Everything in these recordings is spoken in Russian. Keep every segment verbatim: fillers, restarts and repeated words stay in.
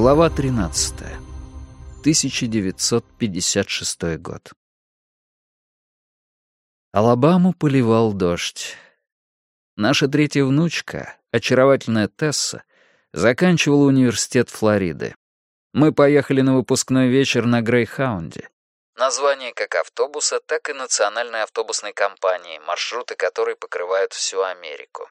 Глава тринадцатая. тысяча девятьсот пятьдесят шестой год. Алабаму поливал дождь. Наша третья внучка, очаровательная Тесса, заканчивала университет Флориды. Мы поехали на выпускной вечер на Грейхаунде. Название как автобуса, так и национальной автобусной компании, маршруты которой покрывают всю Америку.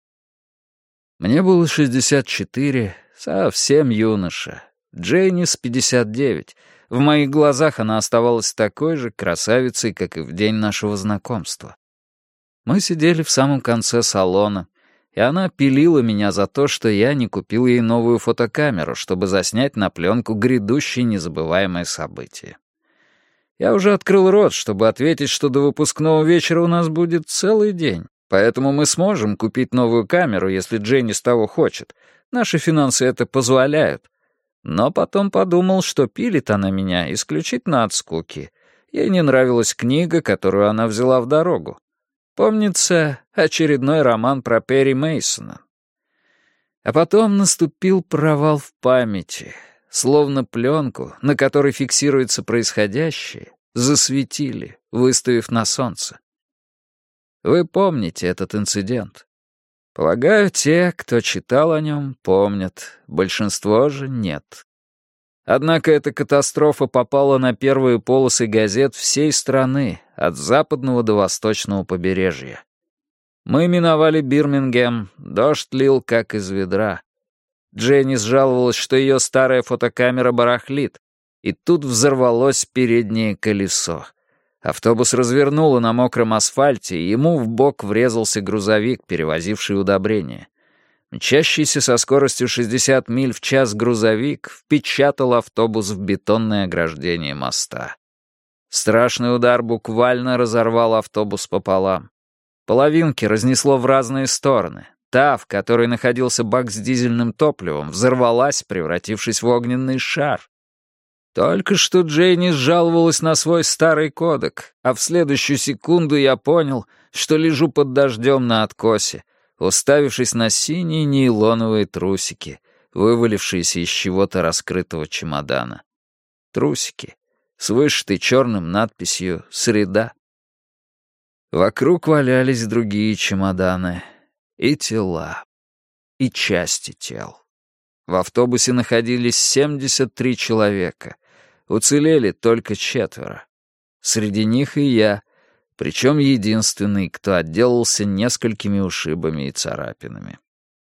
Мне было шестьдесят четыре, совсем юноша. Джейнис пятьдесят девять. В моих глазах она оставалась такой же красавицей, как и в день нашего знакомства. Мы сидели в самом конце салона, и она пилила меня за то, что я не купил ей новую фотокамеру, чтобы заснять на пленку грядущее незабываемое событие. Я уже открыл рот, чтобы ответить, что до выпускного вечера у нас будет целый день, поэтому мы сможем купить новую камеру, если Дженнис того хочет. Наши финансы это позволяют. Но потом подумал, что пилит она меня исключительно от скуки. Ей не нравилась книга, которую она взяла в дорогу. Помнится, очередной роман про Перри Мейсона. А потом наступил провал в памяти. Словно пленку, на которой фиксируется происходящее, засветили, выставив на солнце. Вы помните этот инцидент? Полагаю, те, кто читал о нем, помнят, большинство же нет. Однако эта катастрофа попала на первые полосы газет всей страны, от западного до восточного побережья. Мы миновали Бирмингем, дождь лил как из ведра. Дженнис жаловалась, что ее старая фотокамера барахлит, и тут взорвалось переднее колесо. Автобус развернуло на мокром асфальте, и ему в бок врезался грузовик, перевозивший удобрения. Мчащийся со скоростью шестьдесят миль в час грузовик впечатал автобус в бетонное ограждение моста. Страшный удар буквально разорвал автобус пополам. Половинки разнесло в разные стороны. Та, в которой находился бак с дизельным топливом, взорвалась, превратившись в огненный шар. Только что Джейнис жаловалась на свой старый кодек, а в следующую секунду я понял, что лежу под дождем на откосе, уставившись на синие нейлоновые трусики, вывалившиеся из чего-то раскрытого чемодана. Трусики с вышитой черным надписью «Среда». Вокруг валялись другие чемоданы. И тела, и части тел. В автобусе находились семьдесят три человека. Уцелели только четверо. Среди них и я, причем единственный, кто отделался несколькими ушибами и царапинами.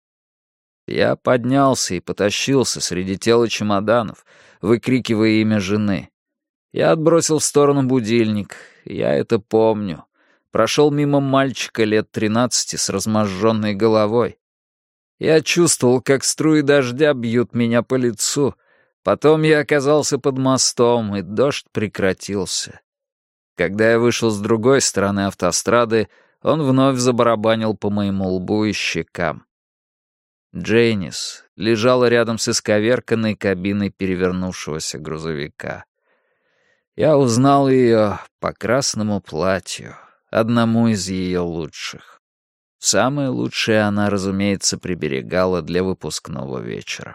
Я поднялся и потащился среди тел и чемоданов, выкрикивая имя жены. Я отбросил в сторону будильник, я это помню. Прошел мимо мальчика лет тринадцати с разможженной головой. Я чувствовал, как струи дождя бьют меня по лицу. Потом я оказался под мостом, и дождь прекратился. Когда я вышел с другой стороны автострады, он вновь забарабанил по моему лбу и щекам. Джейнис лежала рядом с исковерканной кабиной перевернувшегося грузовика. Я узнал ее по красному платью, одному из ее лучших. Самое лучшее она, разумеется, приберегала для выпускного вечера.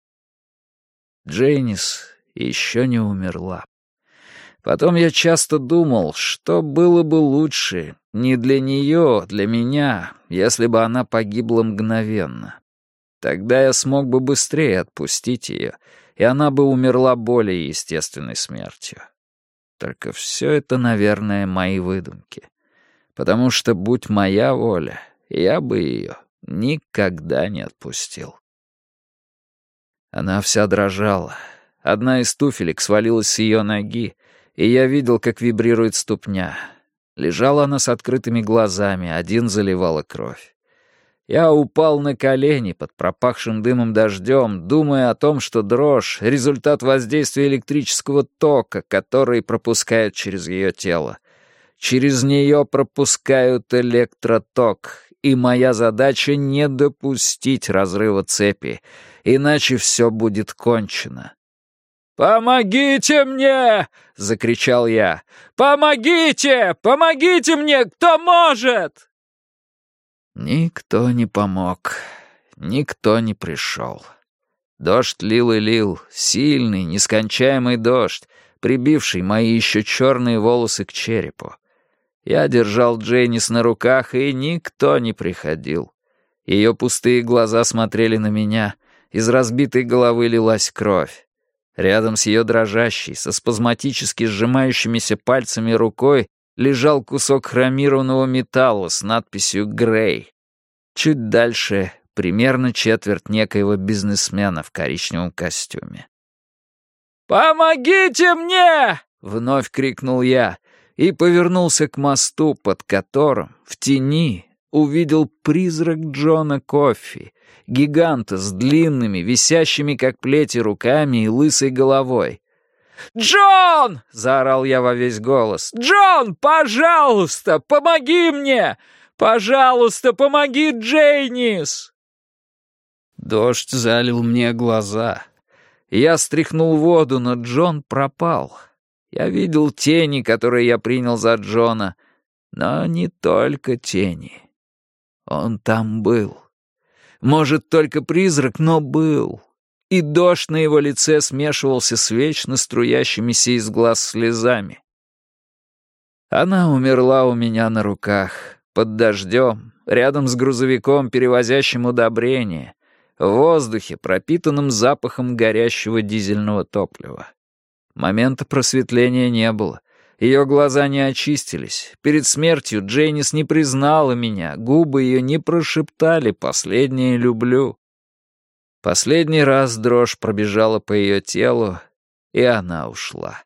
Джейнис еще не умерла. Потом я часто думал, что было бы лучше не для нее, для меня, если бы она погибла мгновенно. Тогда я смог бы быстрее отпустить ее, и она бы умерла более естественной смертью. Только все это, наверное, мои выдумки. Потому что, будь моя воля, я бы ее никогда не отпустил. Она вся дрожала. Одна из туфелек свалилась с ее ноги, и я видел, как вибрирует ступня. Лежала она с открытыми глазами, один заливала кровь. Я упал на колени под пропахшим дымом дождем, думая о том, что дрожь — результат воздействия электрического тока, который пропускают через ее тело. Через нее пропускают электроток, и моя задача — не допустить разрыва цепи, иначе все будет кончено. «Помогите мне!» — закричал я. «Помогите! Помогите мне! Кто может?» Никто не помог, никто не пришел. Дождь лил и лил, сильный, нескончаемый дождь, прибивший мои еще черные волосы к черепу. Я держал Джейнис на руках, и никто не приходил. Ее пустые глаза смотрели на меня, из разбитой головы лилась кровь. Рядом с ее дрожащей, со спазматически сжимающимися пальцами рукой лежал кусок хромированного металла с надписью «Грей». Чуть дальше — примерно четверть некоего бизнесмена в коричневом костюме. «Помогите мне!» — вновь крикнул я и повернулся к мосту, под которым, в тени, увидел призрак Джона Коффи, гиганта с длинными, висящими как плети руками и лысой головой. «Джон!» — заорал я во весь голос. «Джон, пожалуйста, помоги мне! Пожалуйста, помоги Джейнис!» Дождь залил мне глаза. Я стряхнул воду, но Джон пропал. Я видел тени, которые я принял за Джона, но не только тени. Он там был. Может, только призрак, но был. И дождь на его лице смешивался с вечно струящимися из глаз слезами. Она умерла у меня на руках, под дождем, рядом с грузовиком, перевозящим удобрения, в воздухе, пропитанном запахом горящего дизельного топлива. Момента просветления не было. Ее глаза не очистились. Перед смертью Джейнис не признала меня, губы ее не прошептали «последнее люблю». Последний раз дрожь пробежала по ее телу, и она ушла.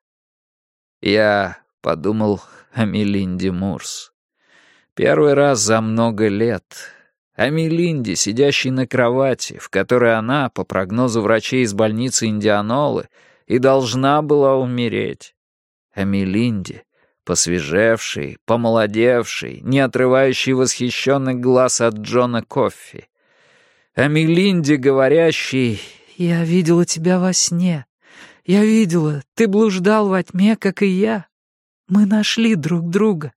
Я подумал о Мелинде Мурс. Первый раз за много лет. О Мелинде, сидящей на кровати, в которой она, по прогнозу врачей из больницы Индианолы, и должна была умереть. О Мелинде, посвежевшей, помолодевшей, не отрывающей восхищенных глаз от Джона Коффи. О Мелинде, говорящей: «Я видела тебя во сне. Я видела, ты блуждал во тьме, как и я. Мы нашли друг друга».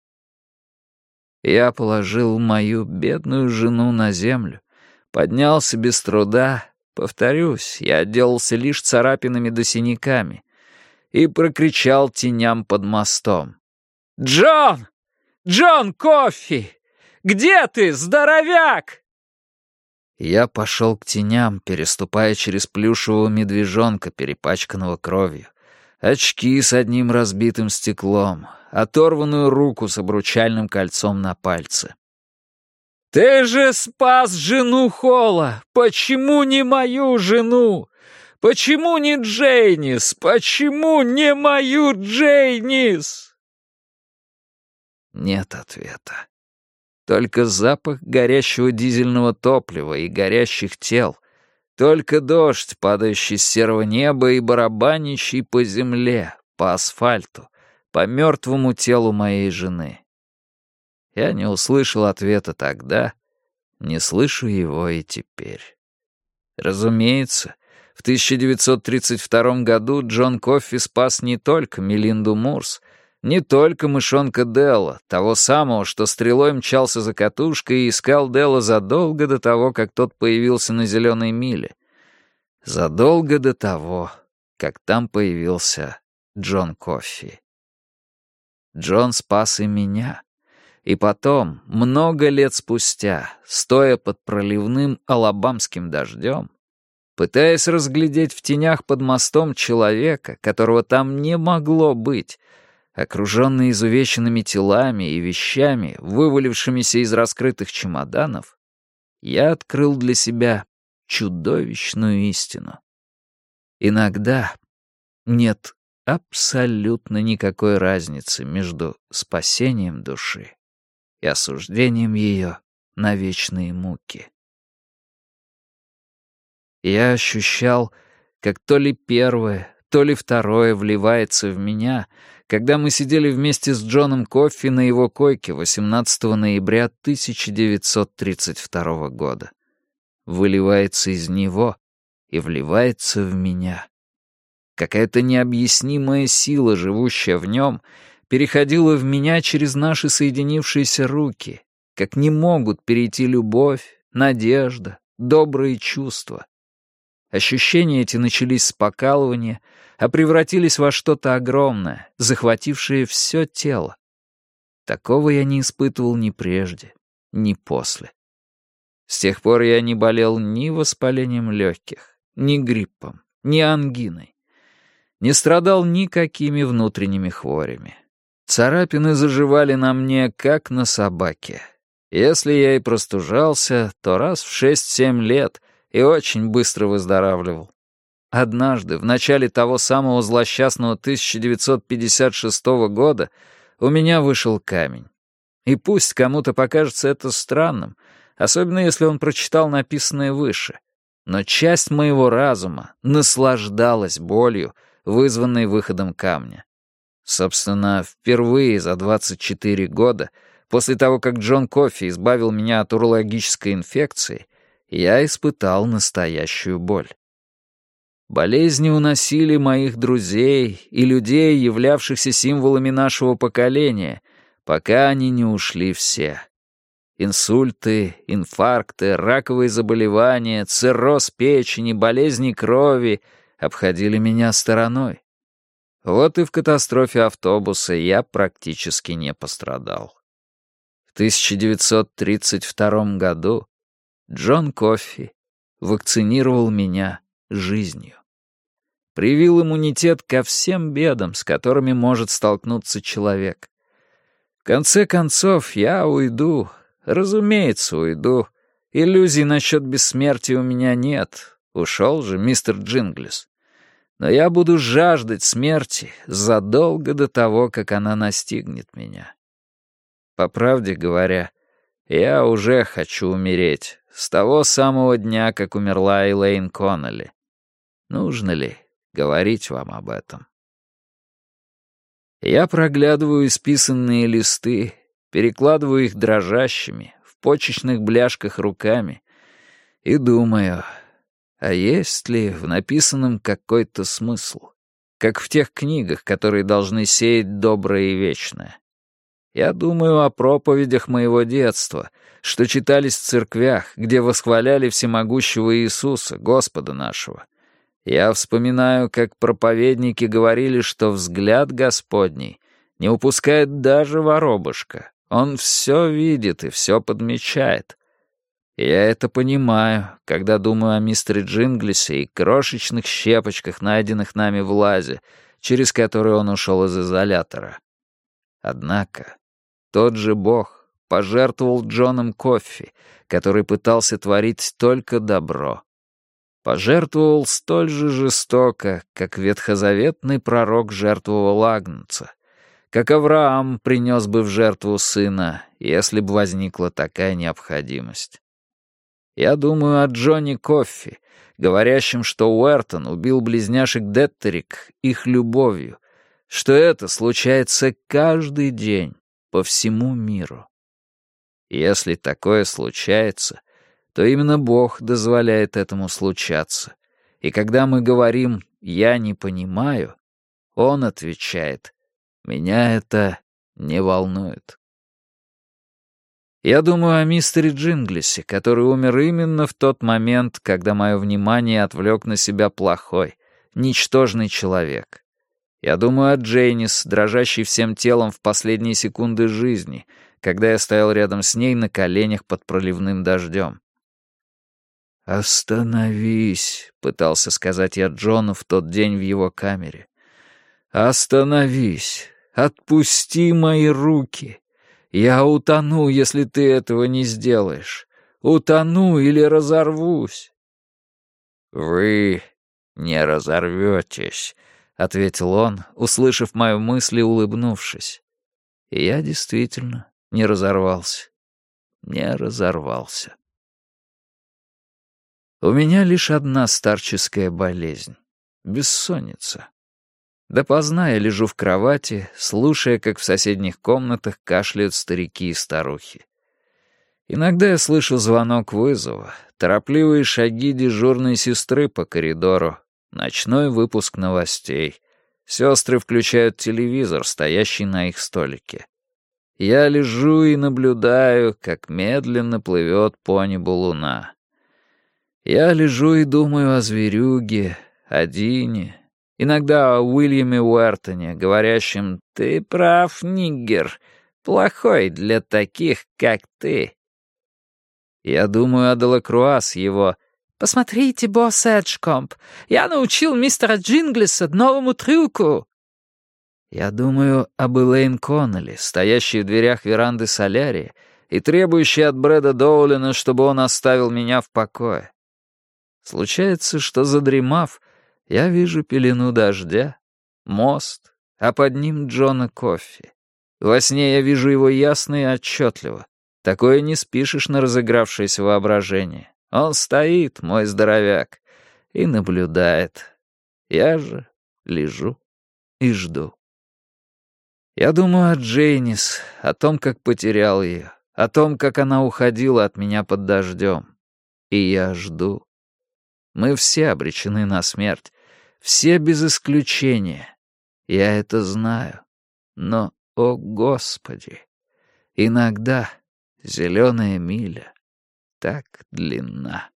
Я положил мою бедную жену на землю, поднялся без труда, повторюсь, я отделался лишь царапинами да синяками, и прокричал теням под мостом: «Джон! Джон Коффи! Где ты, здоровяк?» Я пошел к теням, переступая через плюшевого медвежонка, перепачканного кровью, очки с одним разбитым стеклом, оторванную руку с обручальным кольцом на пальце. «Ты же спас жену Холла! Почему не мою жену? Почему не Джейнис? Почему не мою Джейнис?» Нет ответа. Только запах горящего дизельного топлива и горящих тел. Только дождь, падающий с серого неба и барабанящий по земле, по асфальту, по мертвому телу моей жены. Я не услышал ответа тогда, не слышу его и теперь. Разумеется, в тысяча девятьсот тридцать втором году Джон Коффи спас не только Мелинду Мурс, не только мышонка Делла, того самого, что стрелой мчался за катушкой и искал Делла задолго до того, как тот появился на зеленой миле. Задолго до того, как там появился Джон Коффи. Джон спас и меня. И потом, много лет спустя, стоя под проливным алабамским дождем, пытаясь разглядеть в тенях под мостом человека, которого там не могло быть, окруженный изувеченными телами и вещами, вывалившимися из раскрытых чемоданов, я открыл для себя чудовищную истину. Иногда нет абсолютно никакой разницы между спасением души и осуждением ее на вечные муки. Я ощущал, как то ли первое, то ли второе вливается в меня, когда мы сидели вместе с Джоном Коффи на его койке восемнадцатого ноября тысяча девятьсот тридцать второго года. Выливается из него и вливается в меня. Какая-то необъяснимая сила, живущая в нем, переходила в меня через наши соединившиеся руки, как не могут перейти любовь, надежда, добрые чувства. Ощущения эти начались с покалывания, а превратились во что-то огромное, захватившее все тело. Такого я не испытывал ни прежде, ни после. С тех пор я не болел ни воспалением легких, ни гриппом, ни ангиной. Не страдал никакими внутренними хворями. Царапины заживали на мне, как на собаке. Если я и простужался, то раз в шесть-семь лет и очень быстро выздоравливал. Однажды, в начале того самого злосчастного тысяча девятьсот пятьдесят шестого года, у меня вышел камень. И пусть кому-то покажется это странным, особенно если он прочитал написанное выше, но часть моего разума наслаждалась болью, вызванной выходом камня. Собственно, впервые за двадцать четыре года, после того, как Джон Коффи избавил меня от урологической инфекции, я испытал настоящую боль. Болезни уносили моих друзей и людей, являвшихся символами нашего поколения, пока они не ушли все. Инсульты, инфаркты, раковые заболевания, цирроз печени, болезни крови обходили меня стороной. Вот и в катастрофе автобуса я практически не пострадал. В тысяча девятьсот тридцать втором году Джон Коффи вакцинировал меня жизнью. Привил иммунитет ко всем бедам, с которыми может столкнуться человек. В конце концов, я уйду, разумеется, уйду. Иллюзий насчет бессмертия у меня нет. Ушел же мистер Джинглис. Но я буду жаждать смерти задолго до того, как она настигнет меня. По правде говоря, я уже хочу умереть с того самого дня, как умерла Элейн Коннелли. Нужно ли говорить вам об этом? Я проглядываю исписанные листы, перекладываю их дрожащими, в почечных бляшках руками и думаю, а есть ли в написанном какой-то смысл, как в тех книгах, которые должны сеять доброе и вечное. Я думаю о проповедях моего детства, что читались в церквях, где восхваляли всемогущего Иисуса, Господа нашего. Я вспоминаю, как проповедники говорили, что взгляд Господний не упускает даже воробушка. Он все видит и все подмечает. Я это понимаю, когда думаю о мистере Джинглисе и крошечных щепочках, найденных нами в лазе, через которые он ушел из изолятора. Однако тот же Бог пожертвовал Джоном Коффи, который пытался творить только добро. Пожертвовал столь же жестоко, как ветхозаветный пророк жертвовал агнца, как Авраам принес бы в жертву сына, если бы возникла такая необходимость. Я думаю о Джонни Коффи, говорящем, что Уэртон убил близняшек Деттерик их любовью, что это случается каждый день по всему миру. Если такое случается, то именно Бог дозволяет этому случаться. И когда мы говорим «я не понимаю», Он отвечает «меня это не волнует». Я думаю о мистере Джинглисе, который умер именно в тот момент, когда мое внимание отвлек на себя плохой, ничтожный человек. Я думаю о Джейнис, дрожащей всем телом в последние секунды жизни, когда я стоял рядом с ней на коленях под проливным дождем. «Остановись», — пытался сказать я Джону в тот день в его камере. «Остановись, отпусти мои руки. Я утону, если ты этого не сделаешь. Утону или разорвусь». «Вы не разорветесь», — ответил он, услышав мою мысль и улыбнувшись. И я действительно не разорвался. Не разорвался. У меня лишь одна старческая болезнь — бессонница. Допоздна я лежу в кровати, слушая, как в соседних комнатах кашляют старики и старухи. Иногда я слышу звонок вызова, торопливые шаги дежурной сестры по коридору, ночной выпуск новостей. Сестры включают телевизор, стоящий на их столике. Я лежу и наблюдаю, как медленно плывет по небу луна. Я лежу и думаю о зверюге, о Дине, иногда о Уильяме Уэртоне, говорящем: «Ты прав, ниггер, плохой для таких, как ты». Я думаю о Делакруа с его «Посмотрите, босс Эджкомб, я научил мистера Джинглиса новому трюку». Я думаю об Элейн Коннелли, стоящей в дверях веранды солярии и требующей от Брэда Доулина, чтобы он оставил меня в покое. Случается, что, задремав, я вижу пелену дождя, мост, а под ним Джона Коффи. Во сне я вижу его ясно и отчетливо. Такое не спишешь на разыгравшееся воображение. Он стоит, мой здоровяк, и наблюдает. Я же лежу и жду. Я думаю о Джейнис, о том, как потерял ее, о том, как она уходила от меня под дождем. И я жду. Мы все обречены на смерть, все без исключения. Я это знаю. Но, о Господи, иногда зеленая миля так длинна.